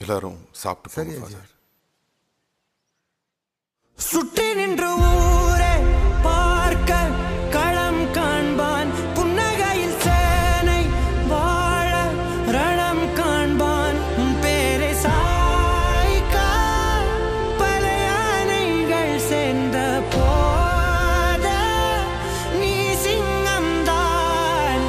எல்லாரும் சாப்பிட்டு சரி ஃபாதர். சுற்றி நின்று ஊரே பார்க்க களம் காண்பான், புன்னகையில் சேனை வாழ ரணம் காண்பான், பேரை சாய்க்க பல யானைகள் சேர்ந்த போத நீ சிங்கம்தான்.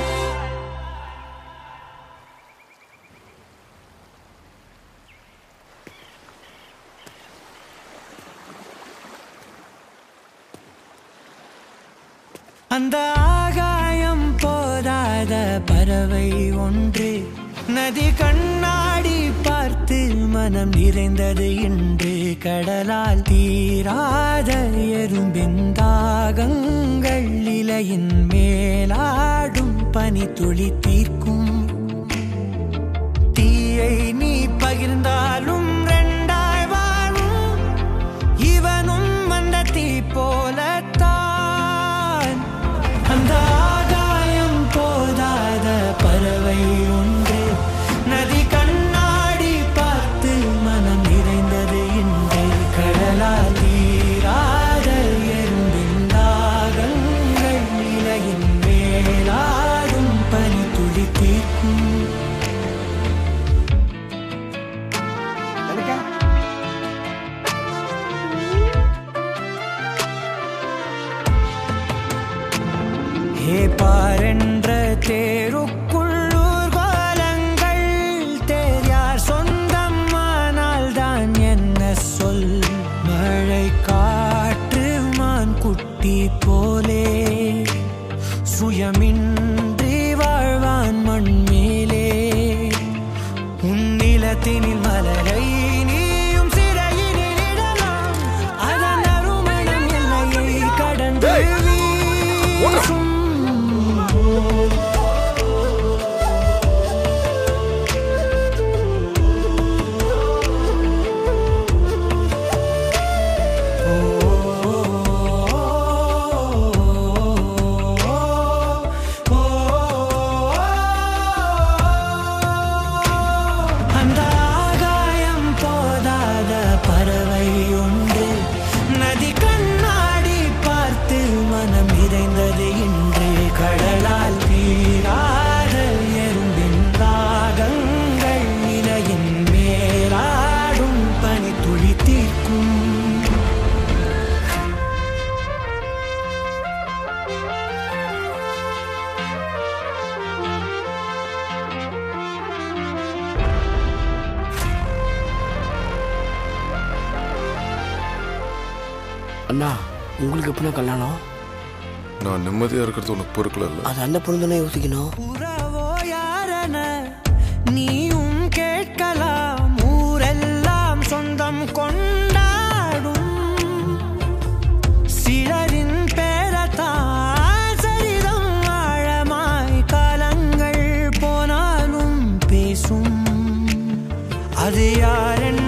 அந்த ஆகாயம் போதாத பறவை ஒன்று, நதி கண்ணாடி பார்த்து மனம் நிறைந்தது இன்று. கடலால் தீராத எறும்பின் தாகங்கள் இலையின் மேலாடும் பனி துளி தீர்க்கும். தீயை நீ பகிர்ந்தாலும் ரெண்டாய் வாழும், இவனும் அந்த தீ போலத்தான். அந்த ஆகாயம் போதாத பறவை ஒன்று, நதி கண்ணாடி பார்த்து மனம் நிறைந்தது இன்று. கடலால் தீராத எறும்பின் தாகங்கள் இலையின் மேலாடும் பனி துளி தீர்க்கும். ஏ பாரென்ற தேருக்குள்ளூர் கோலங்கள், தேர் யார் சொந்தம் ஆனால் தான் என்ன சொல். மழை காற்று மான் குட்டி போலே சுயமின்றி வாழ்வான் மண் மேலே. உன் நிலத்தினில் மலரை நீயும் சிறையினில் இடலாம், அதன் அருமணம் எல்லையை கடந்து வீசும். அந்த ஆகாயம் போதாத பறவை உண்டு, நதி கண்ணாடி பார்த்து மனம் நிறைந்தது இன்று. கடலால் தீராத எறும்பின் தாகங்கள் இலையின் மேலாடும் பனி துளி தீர்க்கும். அண்ணா, உங்களுக்கு எப்படின்னா கல்யாணம்? நான் நிம்மதியா இருக்கிறது உனக்கு பொறுக்கல இல்ல. அது அந்த பொண்ணு தானே யோசிக்கணும். உறவோ யாரன நீயும் கேட்கலாம், ஊரெல்லாம் சொந்தம் கொண்டாடும். சிலரின் பேரத்தான் சரிதம் ஆழமாய் காலங்கள் போனாலும் பேசும். அது யாரென்ன